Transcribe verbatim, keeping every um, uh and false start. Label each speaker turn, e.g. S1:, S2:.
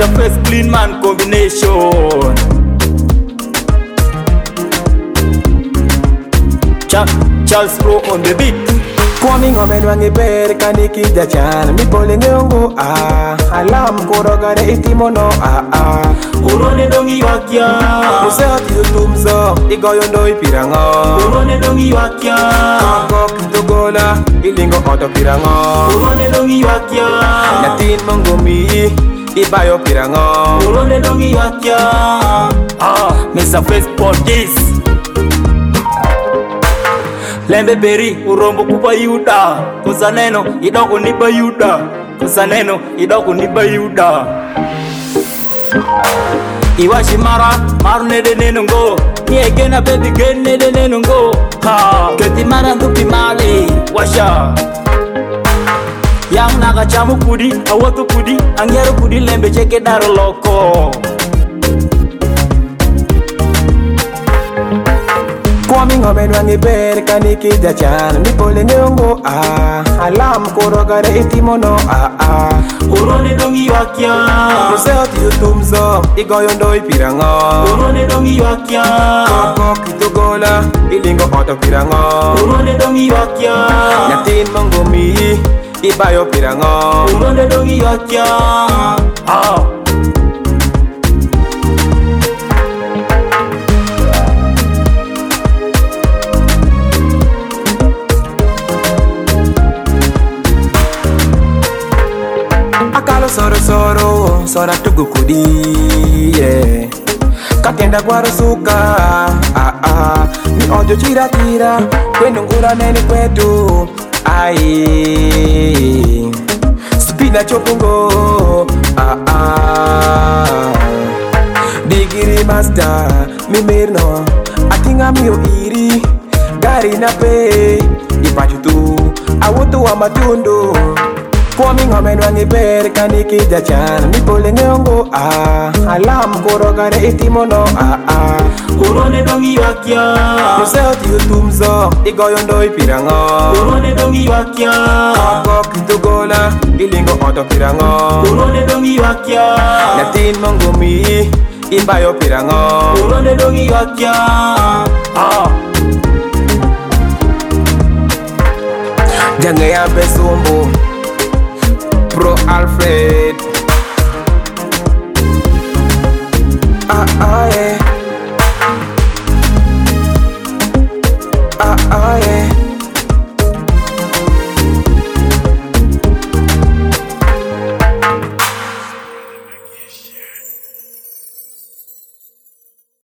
S1: Mister First Clean Man combination. Ch Charles Pro on the beat.
S2: Kwami ngome nwangi ber kaniki jachan mi pole ngeongo ah alam korogare itimono ah ah
S1: urone dongi wakia
S2: muse ati utumzo igoyo ndo ipirango
S1: urone dongi wakia
S2: koko kitogola ilingo oto pirango
S1: urone dongi wakia
S2: natin mongomi ibayo pirango
S1: urone dongi wakia ah Mister First Podcast Lembe beri urombo kupa yuda Kosa neno idoko nipa yuda Kosa neno idoko nipa yuda Iwashi mara maru nede nenungo Nye gena baby gen nede nenungo Ha Keti mara ndupi male Washa Yang naga chamu kudi Awatu kudi Angyaru kudi lembe cheke daro loko
S2: Kwami ngome nwangi ber kaniki jachan mi pole ngeongo ah alam korogare itimono ah ah
S1: urone dongi wakia
S2: muse ati utumzo igoyo ndo ipirango
S1: urone dongi wakia
S2: koko kitogola ilingo oto pirango
S1: urone dongi wakia
S2: natin mongomi ibayo pirango
S1: urone dongi wakia ah
S2: Akalo soro soro, sora tugu kudi, yeah. Katenda guaro suka, ah ah. Mi ojo chira chira, kwendo ngura neni kwetu, ai. Spina chopungo, ah ah. Digiri master, mi mirno, atinga mio iri, gari na pe, ipaju tu, awutu wa matundu. Kwami ngome nwangi ber kaniki jachan mi pole ngeongo ah alam korogare itimono ah ah
S1: urone dongi wakia
S2: muse ati utumzo igoyo ndo ipirango
S1: urone dongi wakia
S2: koko kitogola ilingo oto pirango
S1: urone dongi wakia
S2: natin mongomi ibayo pirango
S1: urone dongi wakia ah
S2: jange ya besumbu Pro Alfred ah ah yeah